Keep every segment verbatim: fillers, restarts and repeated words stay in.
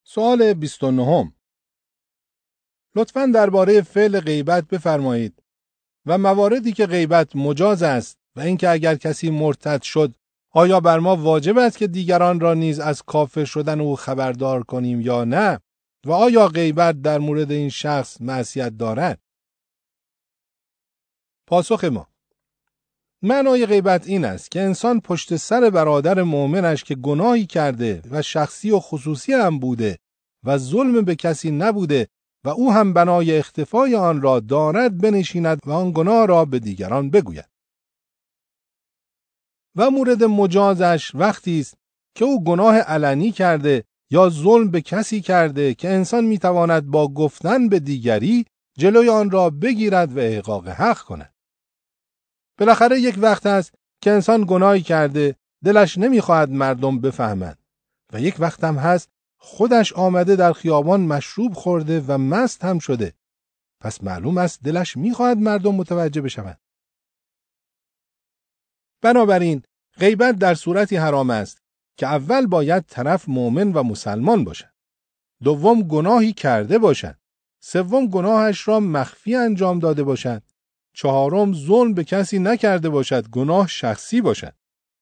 سوال بیست و نه. لطفاً درباره فعل غیبت بفرمایید و مواردی که غیبت مجاز است و اینکه اگر کسی مرتد شد آیا بر ما واجب است که دیگران را نیز از کافر شدن او خبردار کنیم یا نه و آیا غیبت در مورد این شخص معصیت دارد؟ پاسخ ما: معنای غیبت این است که انسان پشت سر برادر مؤمنش که گناهی کرده و شخصی و خصوصی هم بوده و ظلم به کسی نبوده و او هم بنای اختفای آن را دارد بنشیند و آن گناه را به دیگران بگوید. و مورد مجازش وقتی است که او گناه علنی کرده یا ظلم به کسی کرده که انسان میتواند با گفتن به دیگری جلوی آن را بگیرد و احقاق حق کند. بالاخره یک وقت است که انسان گناهی کرده دلش نمیخواهد مردم بفهمند و یک وقت هم هست خودش آمده در خیابان مشروب خورده و مست هم شده، پس معلوم است دلش میخواهد مردم متوجه بشوند. بنابراین غیبت در صورتی حرام است که اول باید طرف مؤمن و مسلمان باشد، دوم گناهی کرده باشد، سوم گناهش را مخفی انجام داده باشد، چهارم ظلم به کسی نکرده باشد، گناه شخصی باشد.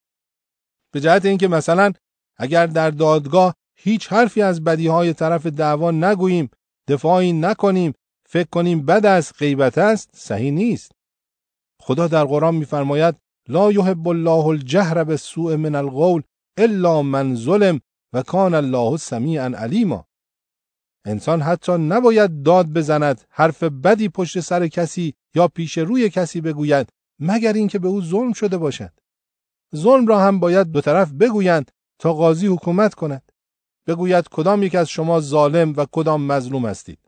به جهت اینکه مثلا اگر در دادگاه هیچ حرفی از بدیهای طرف دعوا نگوییم، دفاعی نکنیم، فکر کنیم بد است، غیبت است، صحیح نیست. خدا در قرآن می‌فرماید لا یحب الله الجهر بالسوء من القول الا من ظلم و کان الله سمیعا علیما. انسان حتی نباید داد بزند، حرف بدی پشت سر کسی یا پیش روی کسی بگوید مگر اینکه به او ظلم شده باشد. ظلم را هم باید دو طرف بگویند تا قاضی حکومت کند، بگوید کدام یک از شما ظالم و کدام مظلوم هستید.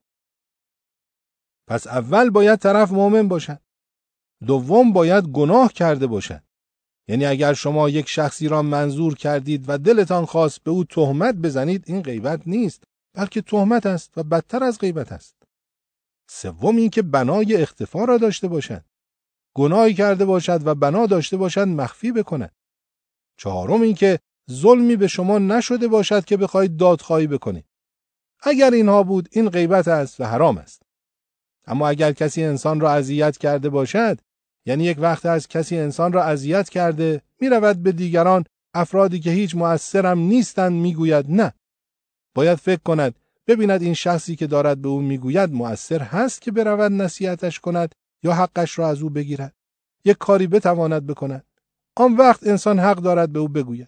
پس اول باید طرف مؤمن باشد، دوم باید گناه کرده باشد. یعنی اگر شما یک شخصی را منظور کردید و دلتان خواست به او تهمت بزنید، این غیبت نیست، بلکه تهمت است و بدتر از غیبت است. سوم این که بنای اختفا را داشته باشد، گناهی کرده باشد و بنا داشته باشد مخفی بکند. چهارم این که ظلمی به شما نشده باشد که بخواید دادخواهی بکنید. اگر اینها بود این غیبت است و حرام است. اما اگر کسی انسان را اذیت کرده باشد، یعنی یک وقت از کسی انسان را اذیت کرده می رود به دیگران، افرادی که هیچ مؤثرم نیستند میگوید نه، باید فکر کند ببیند این شخصی که دارد به او میگوید مؤثر هست که برود نصیحتش کند یا حقش را از او بگیرد، یک کاری بتواند بکند. آن وقت انسان حق دارد به او بگوید.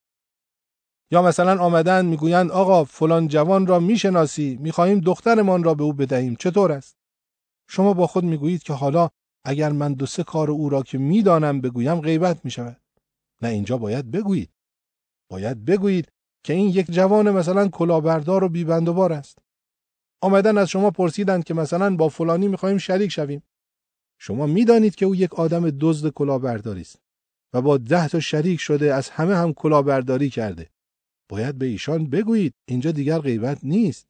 یا مثلا آمدن میگویند آقا فلان جوان را میشناسی، میخواهیم دخترمان را به او بدهیم، چطور است؟ شما با خود میگویید که حالا اگر من دو سه کار او را که میدانم بگویم غیبت میشود. نه، اینجا باید بگویید. باید بگویید که این یک جوان مثلا کلاهبردار و بیبند و بار است. آمدن از شما پرسیدند که مثلا با فلانی میخواهیم شریک شویم. شما میدانید که او یک آدم دزد کلاهبرداری است و با ده تا شریک شده از همه هم کلاهبرداری کرده. باید به ایشان بگویید، اینجا دیگر غیبت نیست.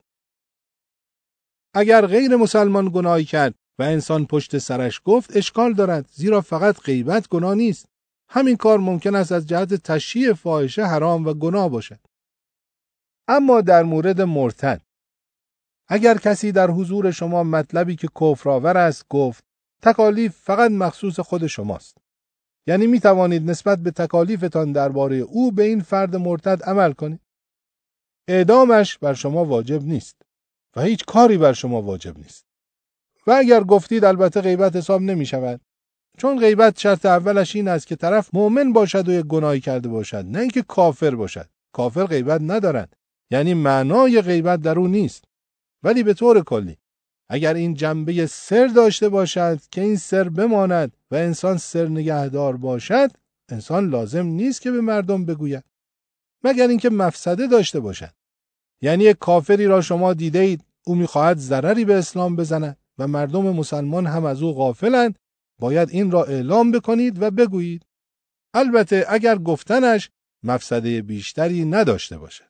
اگر غیر مسلمان گناهی کرد و انسان پشت سرش گفت اشکال دارد، زیرا فقط غیبت گناه نیست. همین کار ممکن است از جهت تشییع فاحشه حرام و گناه باشد. اما در مورد مرتد، اگر کسی در حضور شما مطلبی که کفرآور است گفت، تکالیف فقط مخصوص خود شماست. یعنی می توانید نسبت به تکالیفتان درباره او به این فرد مرتد عمل کنید. اعدامش بر شما واجب نیست و هیچ کاری بر شما واجب نیست. و اگر گفتید البته غیبت حساب نمی شود، چون غیبت شرط اولش این است که طرف مؤمن باشد و یک گناهی کرده باشد، نه اینکه کافر باشد. کافر غیبت ندارد، یعنی معنای غیبت در او نیست. ولی به طور کلی اگر این جنبه سر داشته باشد که این سر بماند و انسان سر نگهدار باشد، انسان لازم نیست که به مردم بگوید، مگر اینکه مفسده داشته باشد. یعنی یک کافری را شما دیده اید او میخواهد ضرری به اسلام بزند و مردم مسلمان هم از او غافلند، باید این را اعلام بکنید و بگویید. البته اگر گفتنش مفسده بیشتری نداشته باشد.